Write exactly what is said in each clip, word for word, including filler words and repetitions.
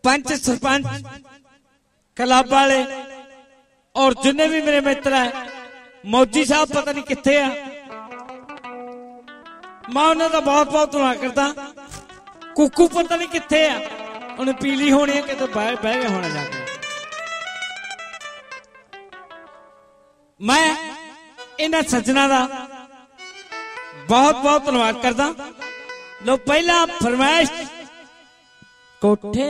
पंच sarpanch club वाले और जिन्ने भी मेरे मित्र है, मौजी साहब पता नहीं किथे है, मैं उन्होंने बहुत बहुत धन्यवाद करता। कुकू पता नहीं किथे है, उन्हें पीली होनी है कि तो बह बह गए होना जाके। मैं इन्हां सज्जना का बहुत बहुत धन्यवाद करता। लो पहला फरमाइश कोठे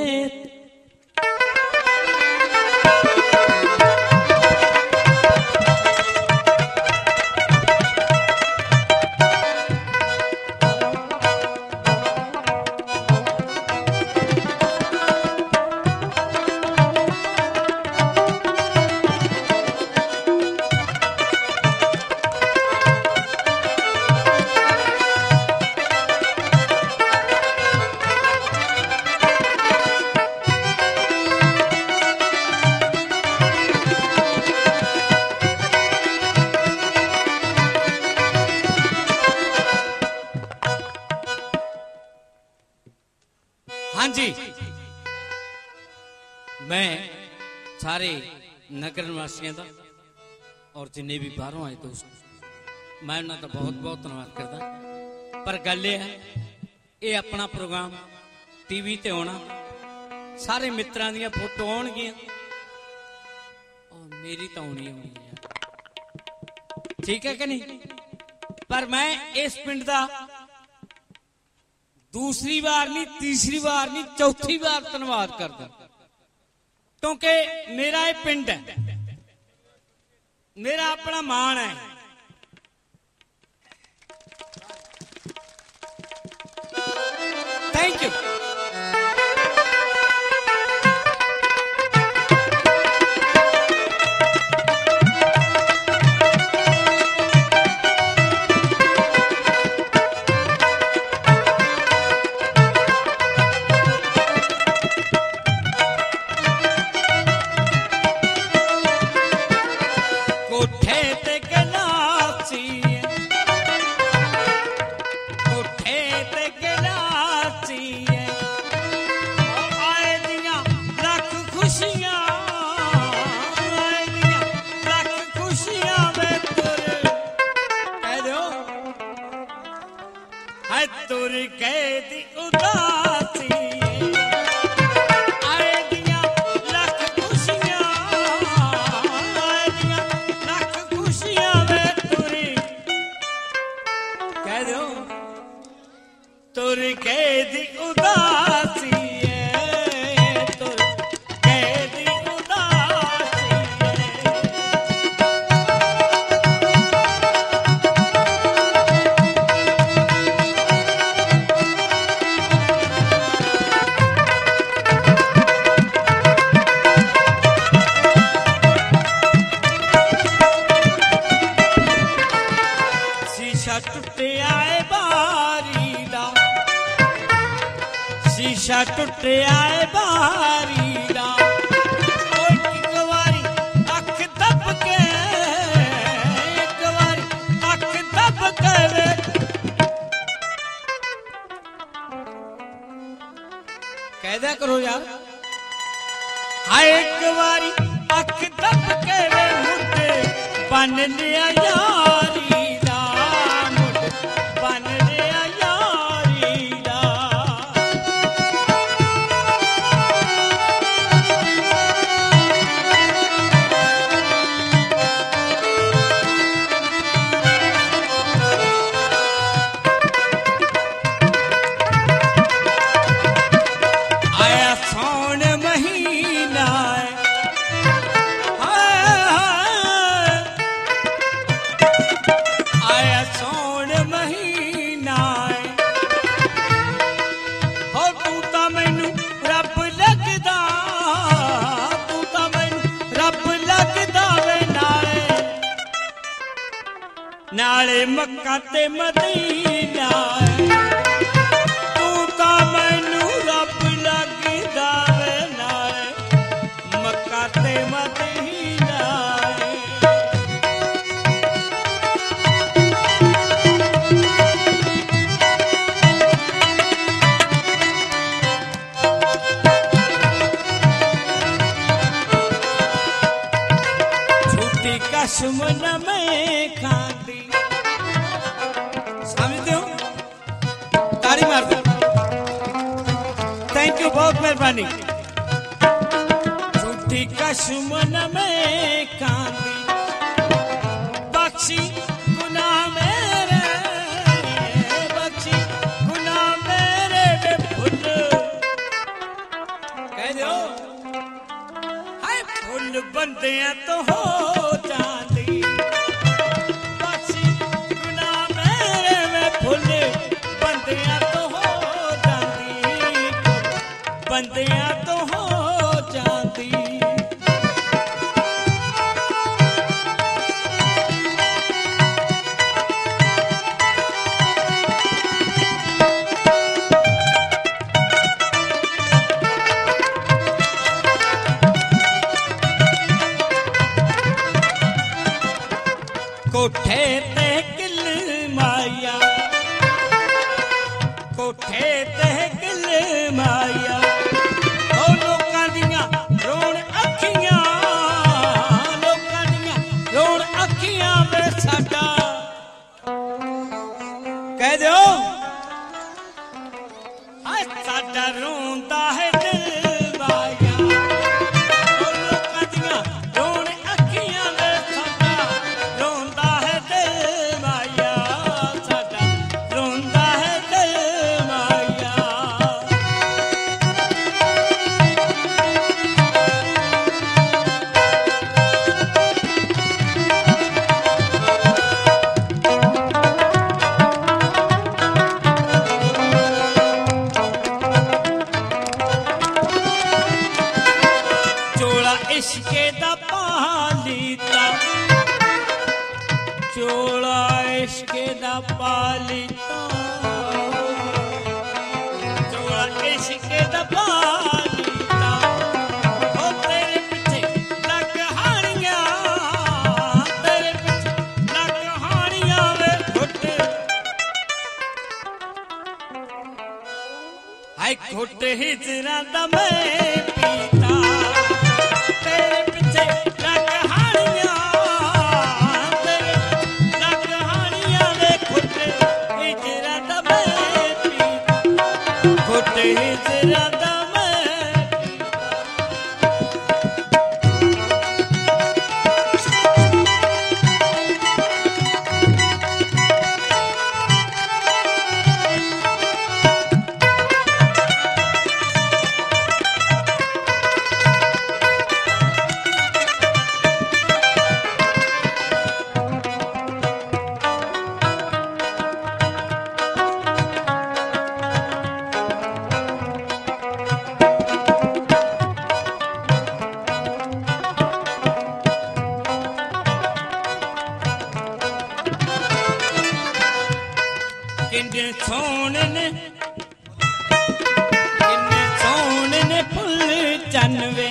सारे नगर निवासियों का और जिन्हें भी बाहरों आए दोस्त, मैं उन्होंने बहुत बहुत धन्यवाद करता। पर गल ये है, ये अपना प्रोग्राम टीवी ते होना, सारे मित्रां दी फोटो आउणगियां और मेरी तो आनी होनी है, ठीक है कि नहीं। पर मैं इस पिंड का दूसरी बार नहीं, तीसरी बार नहीं, चौथी बार धन्यवाद करता, क्योंकि मेरा ये पिंड है, मेरा अपना मान है। Thank you. नाले मक्का ते मदीना तू ता मैनू रब लगदा वे, नाले मक्का ते मदीना। कसम न मैं खांदी। समझते हो? ताड़ी मार दो। थैंक यू, बहुत मेहरबानी। झूठी कसम न मैं खांदी, बख्शी गुनाह मेरे, बख्शी गुनाह मेरे वे फुल। कह दो हाय फुल बंदियां तो हो जांदी, बख्शी गुनाह मेरे वे फुल बंदियां तो हो जांदी, बंदियां तो हो जांदी। कोठे ते किल माया, कोठे ते किल माया, ओ लोकां दियां रोण अखियां, लोकां दियां रोण अखियां वे साडा। कह दो हाय साडा रोंदा है दिल माया, ओ लोकां दियां रोण अखियां वे साडा रोंदा है दिल माया, साडा रोंदा है दिल माया। चोला इश्के दा पालीता, चोला इश्के दा पालीता, चोला इश्के दा पालीता, ओ तेरे पिछे लग हानियां, तेरे पिछे लग हानियां वे घुट। हाय घुट हिजरा दा मैं पीता, तेरे पिछे लग हानियां, तेरे लग हानियां वे घुट हिजरा दा मैं पीता, घुट हिजरा दा मैं पीता। किन्ने सोहणे ने, किन्ने सोहणे ने फुल चनवे,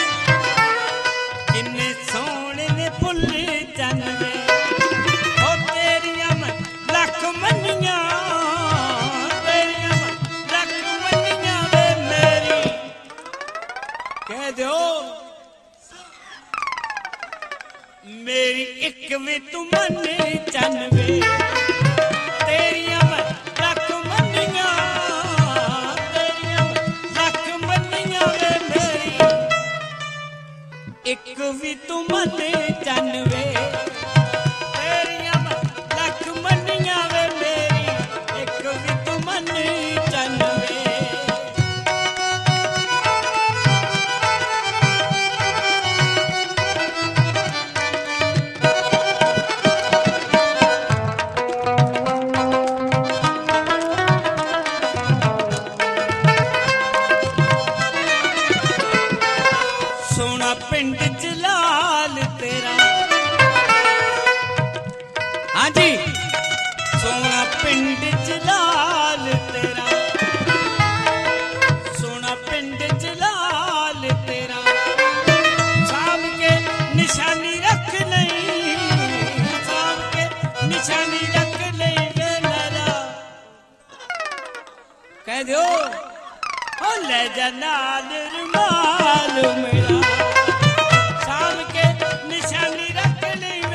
किन्ने सोहणे ने फुल चनवे, ओ तेरियां मैं लख मन्नियां, तेरियां मैं लख मन्नियां वे मेरी। कह दो मेरी एक भी तू मन चनवे, तेरियां मैं लख मन्नियां, तेरियां मैं लख मन्नियां वे मेरी। एक भी तू मन चनवे, तेरियां मैं लख मन्नियां वे मेरी, एक भी तू मन चनवे। सोना पिंड जलाल तेरा, हाँ जी सोना पिंड जलाल तेरा, सोना पिंड जलाल तेरा, शाम के निशानी रख नहीं, शाम के निशानी रख नहीं वे लरा। कह दो ओ ले जा नाल रुमाल मेरा, शाम के निशानी रख नहीं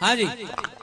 हाँ जी